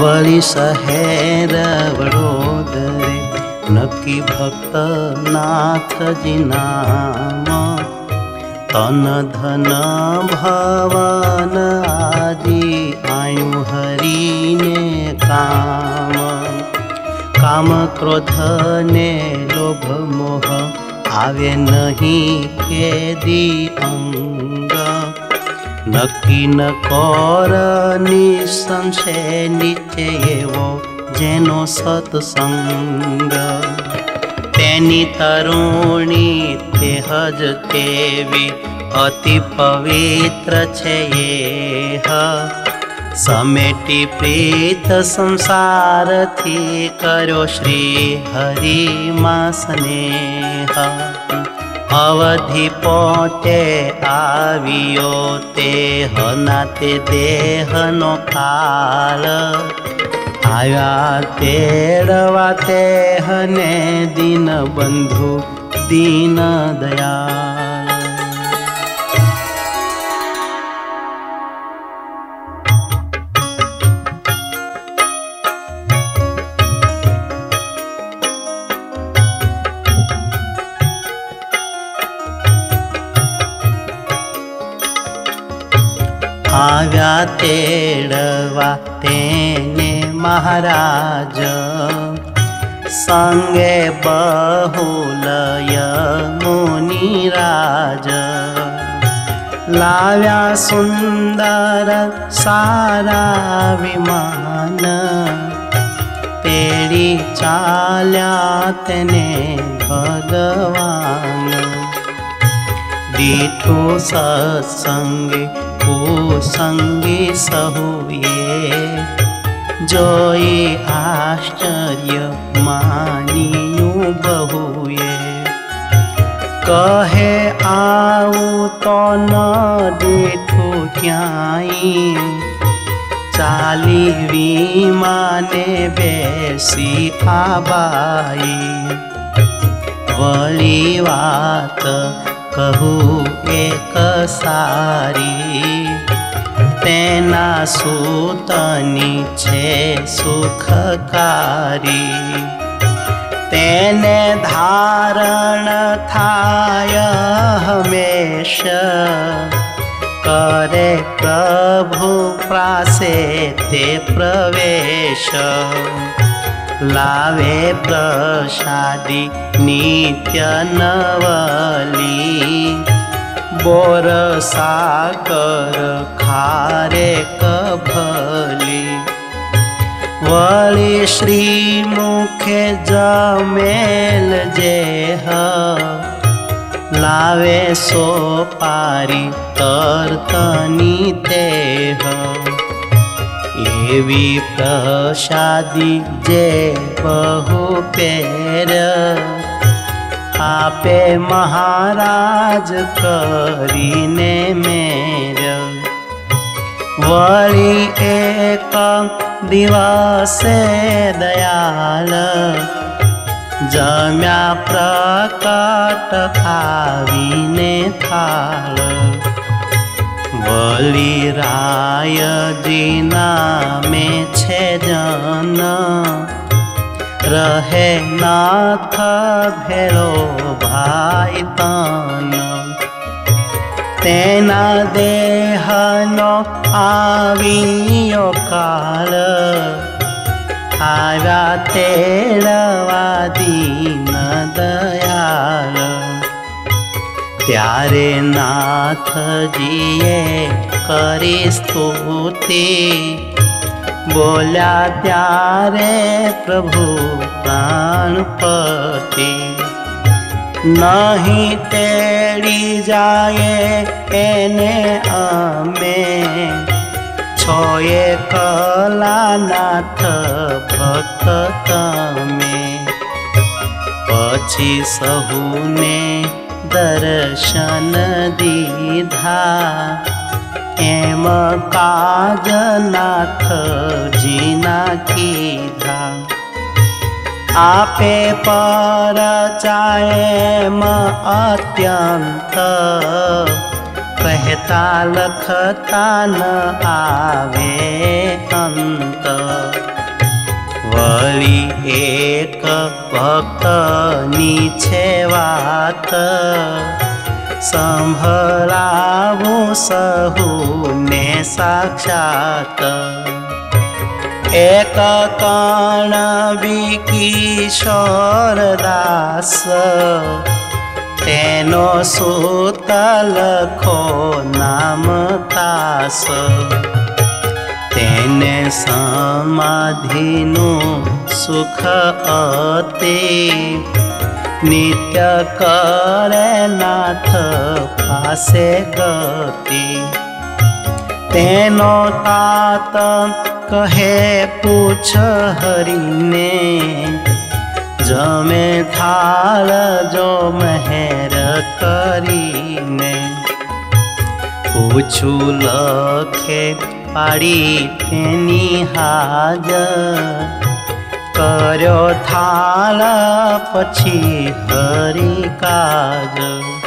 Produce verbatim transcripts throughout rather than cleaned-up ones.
वळी शहेर वडोदरे नक्की भक्त नाथजी नाम तन धन भवन आदि आयु हरिने काम काम क्रोध ने लोभ मोह आवे नहीं खेदी अंग नक्की न कोर निसंशय निश्चय वो जेनो सत्संग तेनी तरुणी तेहज तेवी अति पवित्र छे येह समेटी प्रीत संसार थी करो श्री हरि मां स्नेह अवधि पोटे आवियो ते हनाते देह नो काल आया तेरवा ते हने दीन बंधु दीन दयाल आव्या तेड़वा तेने महाराज संगे बहुलय मुनिराज लाव्या सुंदर सारा विमान तेड़ी चाल्या तेने भगवान दीठो सत्संगे संगी सहुए जोई आश्चर्य मानियु बहुए कहे आऊ तो न देखो क्याई चाली विमाने बेसी आबाई वली वात कहू एक सारी तेना सूतनी छे सुखकारी तेने धारण थाय हमेश करे प्रभु प्रासे ते प्रवेश लावे प्रसादी नित्य नवली बोर सागर खारे कभली वली श्री मुखे जमेल जेह लावे सोपारी तरतनी तेह एवी प्रसादी जे बहु पेर आपे महाराज करीने मेर वली एक दिवसे दयाल जम्या प्रकट आवीने थाल वली राय जीना में छे जन रहे नाथ भेलो भाई तन तेना देहनो आवियो काल आव्या तेड़वा दीन दयाल त्यारे नाथ जीए करी स्तुति बोल्या त्यारे प्रभु प्राणपति नहीं तेड़ी जाए एने अमे छोए कला नाथ भक्त तमे पछी सहुने दर्शन दीधा एम काज नाथ जीना कीधा आपे पर चाएम अत्यंत कहता लखता न आवे अंत वळी एक भक्तनी छे वात, संभळावू सहुने साक्षात। एक कण किशोर दास, तेनो सूत लखो नाम तास। तेने समाधिनु सुख अति, नित्य करे नाथ पासे गति। तेनो तात कहे पूछ हरिने, जमे थाल जो मेहर करीने। पूछू लखे पाड़ी तेनी हाजर, कर्यो थाल पछी हरि काज।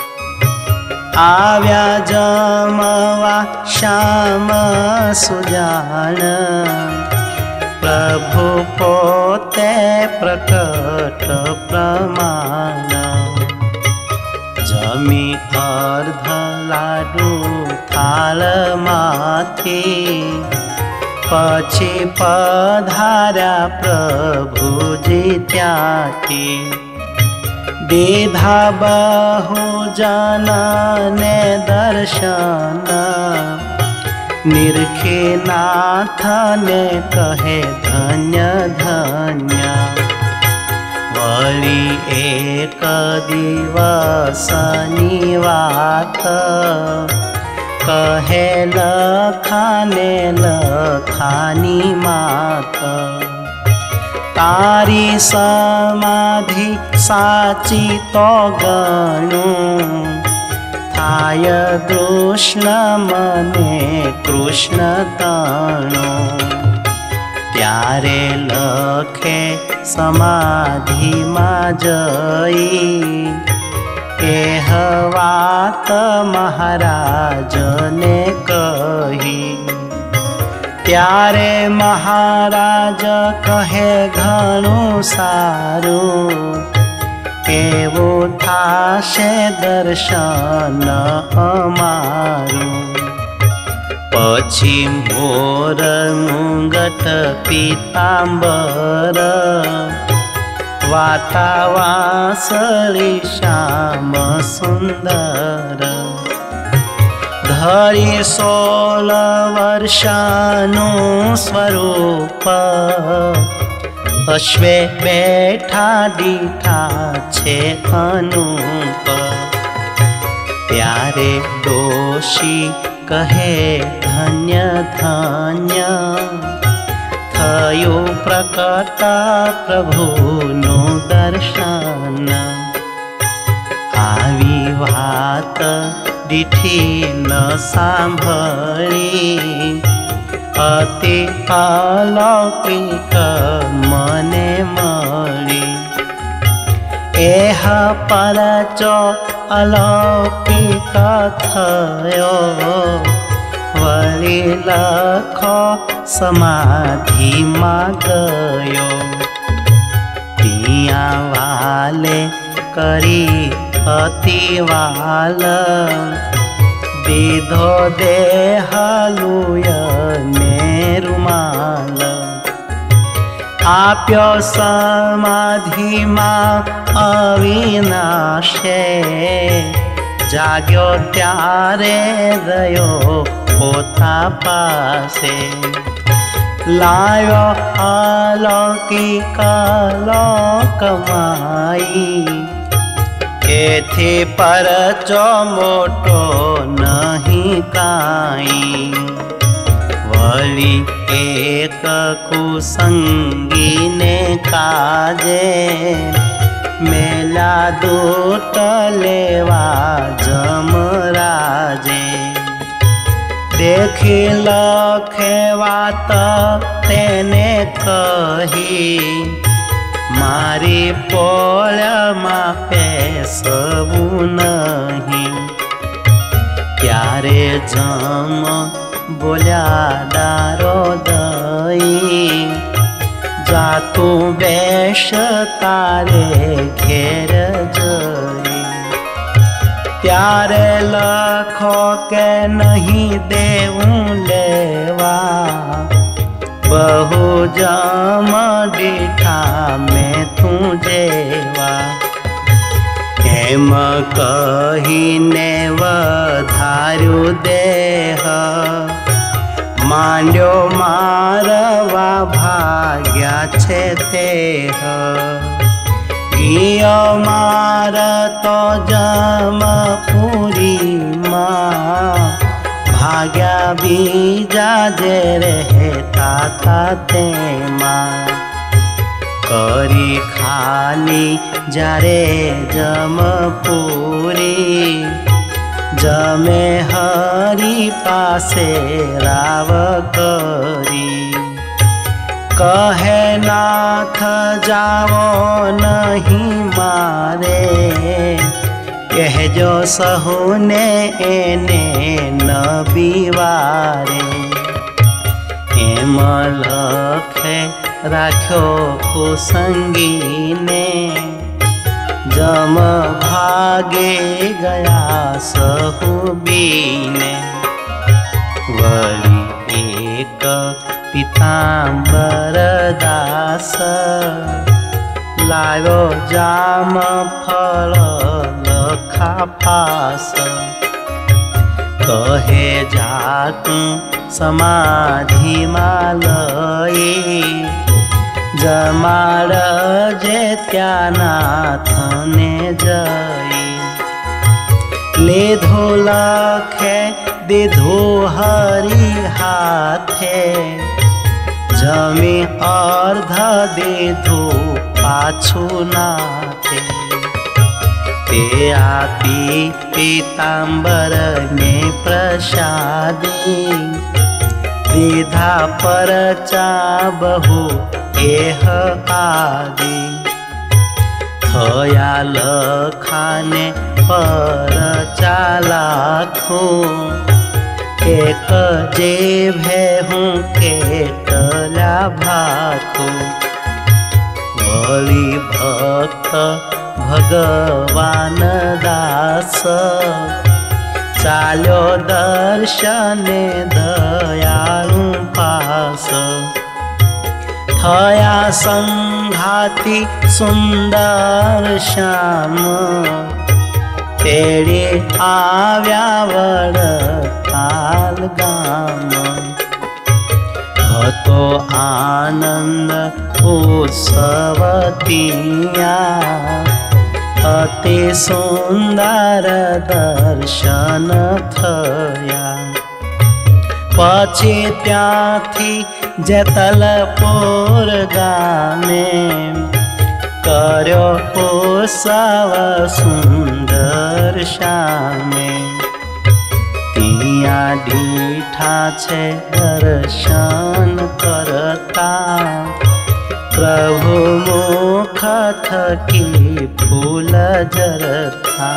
आव्या जमवा श्याम सुजान, प्रभु पोते प्रकट प्रमाण। जमी अर्ध लाडू थाल माथी, पछी पधार्या प्रभुजी त्याथी। दीधा बहु जनने दर्शन, निरखे नाथ ने कहे धन्य धन्य। वळी एक दिवसनी वात, कहे लखाने लखानी मात। तारी समाधि साची तो गणु, थाय कृष्ण मने कृष्ण तणु। त्यारे लखे समाधि मां जई, एह वात महाराज ने कही। त्यारे महाराज कहे घणु सारू, केवो थाशे दर्शन अमारू। पछी मोर मुंगट पीतांबर, वातावासळी श्याम सुंदर। धरी सोल वर्षानु स्वरूप, अश्वे बैठा दीठा छे अनूप। त्यारे डोशी कहे धन्य धन्य, थयो प्रकट प्रभुनु दर्शन। आवी वात दीठी न सांभळी, अति अलौकिक मने मळी। एह परचो अलौकिक थयो, वळी लखो समाधि मां गयो। तिया वाले करी अति वाल, दीधो देहलुय ने रुमाल। आप्यो समाधि मां अविनाशे, जाग्यो त्यारे रयो पोता पासे। लायो अलौकिक लोकमाई, एथी परचो मोटो नहीं काई। वळी एक कुसंगी ने काजे, मेला दूत लेवा जमराजे। देखी लखे वात तेने कही, मारी पोळ मापे सबू नहीं। त्यारे जम बोल्या दारो दई, जातू बेश तारे घेर जई। त्यारे लखो के नहीं देऊं लेवा, बहु जम डीठा में तू जेवा। हेम कहीने वधार्यु देह, मांड्यो मारवा भाग्या छे तेह। गियो मार तो जमपुरी मां, भाग्या बीजा जे रहता था तेमा। करी खाली जारे जमपुरी, जमे हरि पासे राव करी। कहे नाथ जाओ नहीं मारे, कहजो सहुने एने न बीवारे। हेम लखे राख्यो कुसंगी ने, जम भागे गया सहुबीने। वली एक पीतांबर दास, लायो जाम फल लखा पास। कहे जातू समाधि मालये, जमाड़ जे त्यानाथ ने जई। लीधो लखे दीधो हरि हाथे, जमी अर्ध दीधो पाछू नाथे। ते आपी पीतांबर ने प्रसादी, दीधा परचा बहु एह आदि। थया लखाने परचा लाखो, एक जे भेहूँ केटला भाखो। वली भक्त भगवान दास, चाल्यो दर्शने दयालु पास। थया संघाती सुंदर श्याम, तेड़े आव्या वडताल गाम। हतो आनंद उत्सवतिया, अति सुंदर दर्शन थया। पछी त्यांथी जेतलपुर गामे, कर्यो उत्सव सुंदर श्यामे। तिया डीठा छे दर्शन करता, प्रभु मुख थकी फूल जरता।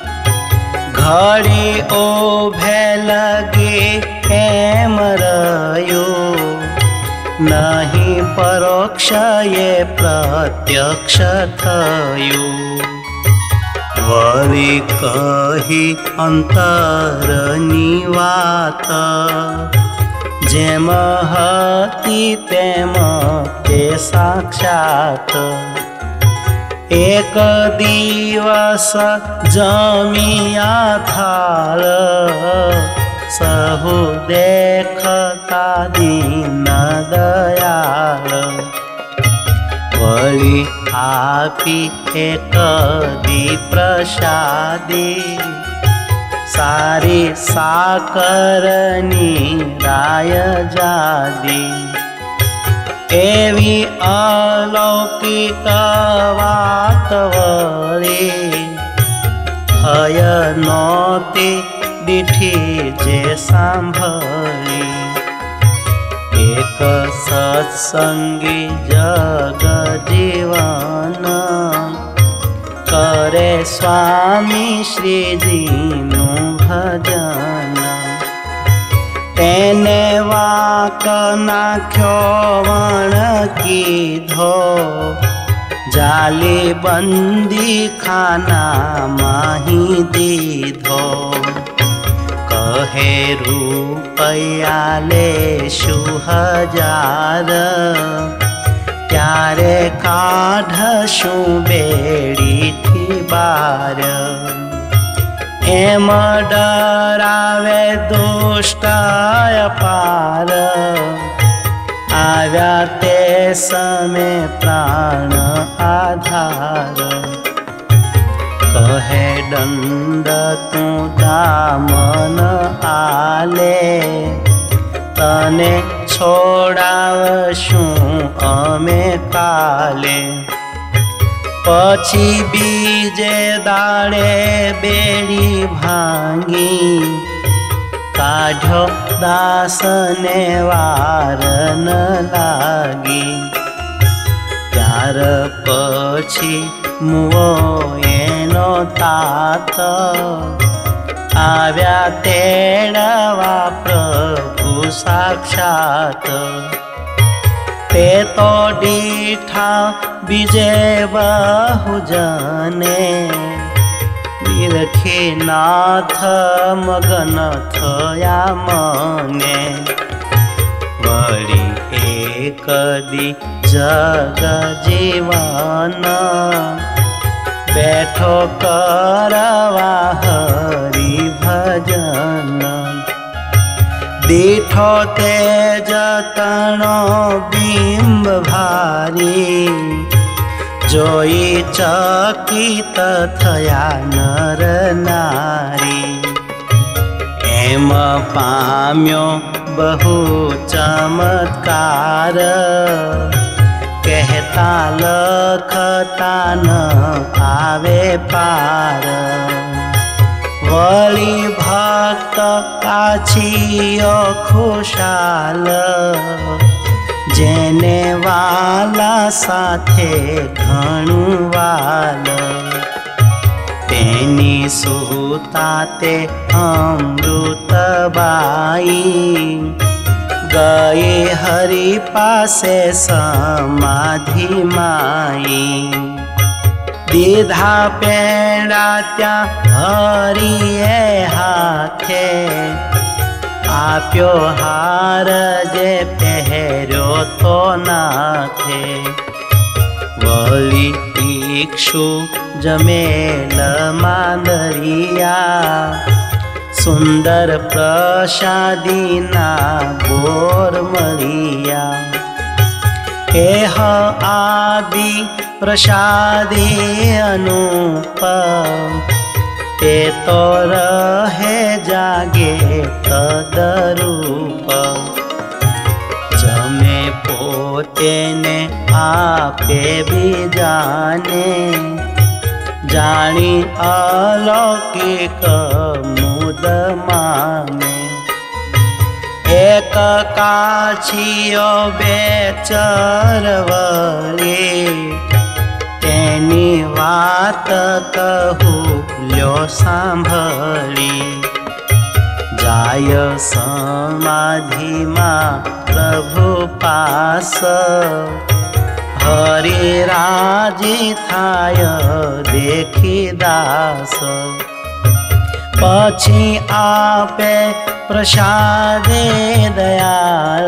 घड़ी ओभे लगे एम रयो, नहीं परोक्ष ये प्रत्यक्ष थयो। वरी कही अंतरनी वात, जेम हती तेम ते साक्षात। एक दिवस जमिया थाल, सहु देखता दीन दयाल। वली आपी एक दी प्रसादी, सारी साकरनी राय जादी। एवी अलौकिक वात वली, हय नोती दीठी जे सांभली। एक सत्संगी जग जीवन, करे स्वामी श्रीजीनु भजन। तेने वाक શાક નાખ્યો વણ કીધો, જાલી બંદી ખાના માહી દીધો। કહે રૂપિયા લેશું હજાર, ત્યારે કાઢશું બેડીથી બાર। એમ ડરાવે દુષ્ટ અપાર, આવ્યા તે સમે પ્રાણ આધાર। કહે દંડ તું દામન આલે, તને છોડાવશું અમે કાલે। પછી બીજે દાડે બેડી ભાંગી, કાઢ્યો દાસને વાર ન લાગી। ત્યાર પછી મુઓ એનો તાત, આવ્યા તેડવા પ્રભુ સાક્ષાત। તે તો દીઠા બીજે બહુ જને, નિરખી નાથ મગન થયા મને। વળી એક દી જગ જીવન, બેઠો કરવા હરિ ભજન। દીઠો તે જતણો બિંબ ભારી, જોઈ ચકિત થયા નર નારી। એમ પામ્યો બહુ ચમત્કાર, કહેતા લખતા ન આવે પાર। વળી ભક્ત કાછીઓ ખુશાલ, જેને વાલા સાથે ઘણું વાલ। તેની સુતા તે અમૃત બાઈ, ગઈ હરિ પાસે સમાધિ માઈ। દીધા પેડા ત્યાં હરિએ હાથે, આપ્યો હાર જે પહેર્યો તો નાથે। વળી ઈક્ષુ જમેલ માંદરિયા, સુંદર પ્રસાદીના બોર મળિયા। એહ આદિ પ્રસાદી અનુપ, તે તો રહે જાગે તદરૂપ। જમે પોતેને આપે બીજાને, જાણી અલૌકિક મુદ માને। એક કાછીઓ બે ચરવળી, તેની વાત કહું લ્યો સાંભળી। જાય સમાધિમાં પ્રભુ પાસ, હરિ રાજી થાય દેખી દાસ। પછી આપે પ્રસાદે દયાળ,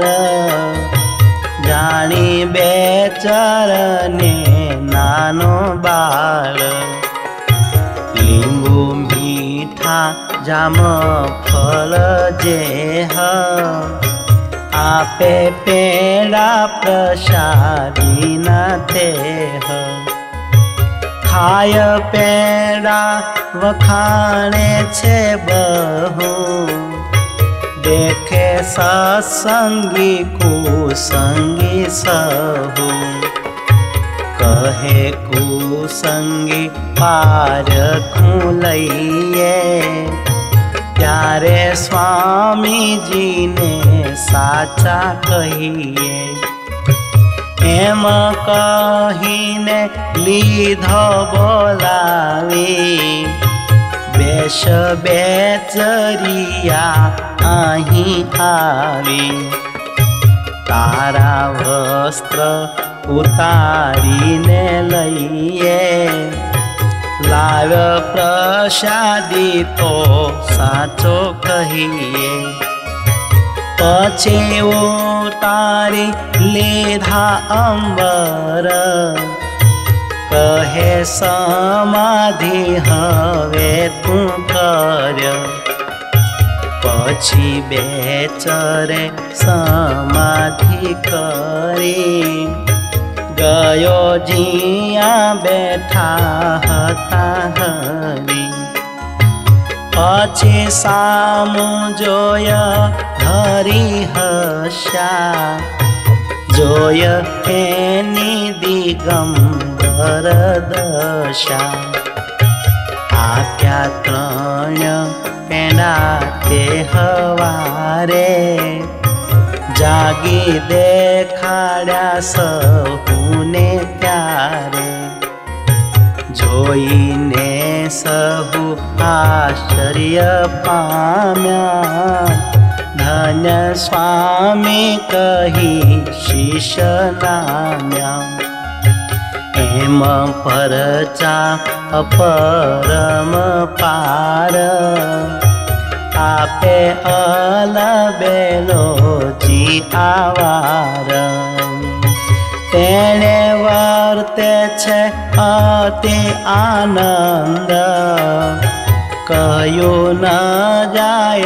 જાણી બે ચરને નાનો બાળ। લીંબુ મીઠા જામ ફળ જેહ, આપે પેડા પ્રસાદીના તેહ। ખાય પેડા વખાણે છે બહુ, દેખે સત્સંગી કુસંગી સહુ। કહે કુસંગી પારખું લઈએ, ત્યારે સ્વામીજીને સાચા કહીએ। એમ કહીને લીધો બોલાવી, બેસ બેચરિયા અહીં આવી। तारा वस्त्र उतारीने लईए लाव प्रसादी तो साचो कहिए पछे उतारी लीधा अंबर कहे समाधि हवे तू कर पछी बेचरे समाधि करी गयो जिया बैठा हता हरी पछी सामु जोय हरी हशा जोय एनी दिगंबर दशा आख्या त्रण पेना ते हवारे जागी देखाड्या सहूने त्यारे जोईने सहु आश्चर्य पाम्या धन्य स्वामी कही शीश नाम्या एम परचा अपरम पार आपे अलबेलो जी आवार तेने वर्ते छे अति आनंद कयो न जाय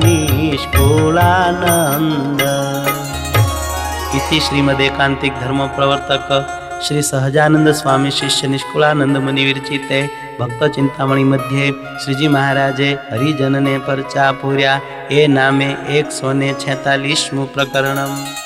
निष्कुलानंद। इति श्रीमदेकांतिक धर्म प्रवर्तक श्री सहजानंद स्वामी शिष्य निष्कुलानंद मुनि विरचिते भक्त चिंतामणि मध्ये श्रीजी महाराजे हरिजन ने परचा पूर्या ए नामे एक सौ ने छेतालीसमु प्रकरणम।